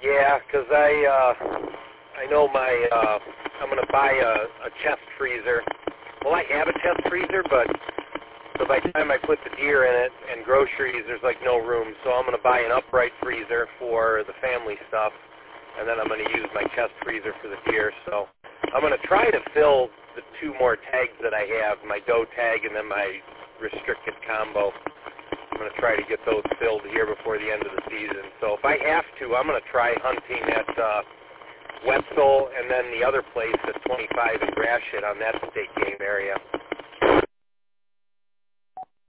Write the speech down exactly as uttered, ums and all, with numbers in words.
Yeah, 'cause I uh, I know my uh, I'm gonna buy a, a chest freezer. Well, I have a chest freezer, but so by the time I put the deer in it and groceries, there's like no room. So I'm gonna buy an upright freezer for the family stuff, and then I'm gonna use my chest freezer for the deer. So I'm gonna try to fill the two more tags that I have, my doe tag and then my restricted combo. I'm going to try to get those filled here before the end of the season. So if I have to, I'm going to try hunting at uh, Wetzel and then the other place at twenty-five in Gratiot on that state game area.